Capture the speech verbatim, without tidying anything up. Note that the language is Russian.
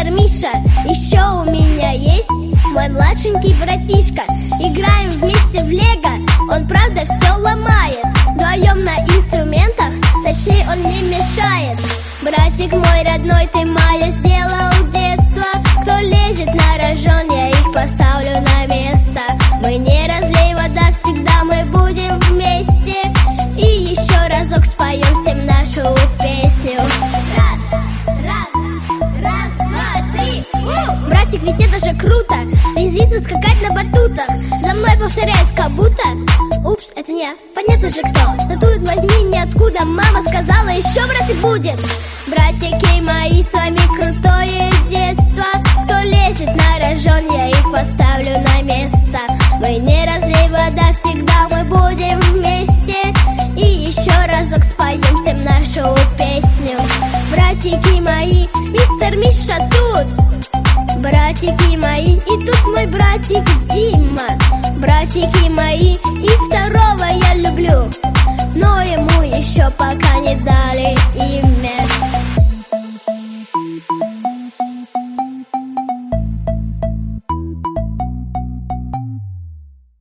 мистер Миша. Еще у меня есть мой младшенький братишка. Играем вместе в лего, он правда все ломает. Вдвоем на инструментах, точнее он не мешает. Братик мой родной, ты мое сделал детство. Кто лезет на рожон, я их поставлю на место. Мы не разлей вода, всегда мы будем вместе. И еще разок споем всем нашу песню. Раз, раз, раз, два, три. У! Братик, ведь это же круто, резвиться, скакать на батутах. За мной повторяет как будто. Упс, это не я, понятно же кто. Но тут возьми ниоткуда, мама сказала, еще братик будет. Братики мои, с вами крутое детство. Кто лезет на рожон, я их поставлю на место. Мы не разлей вода, всегда мы будем вместе. И еще разок споем всем нашу песню. Братики мои, мистер Миша тут. Братики мои, и тут мой братик Дима. Братики мои, и второго я люблю, но ему еще пока не дам.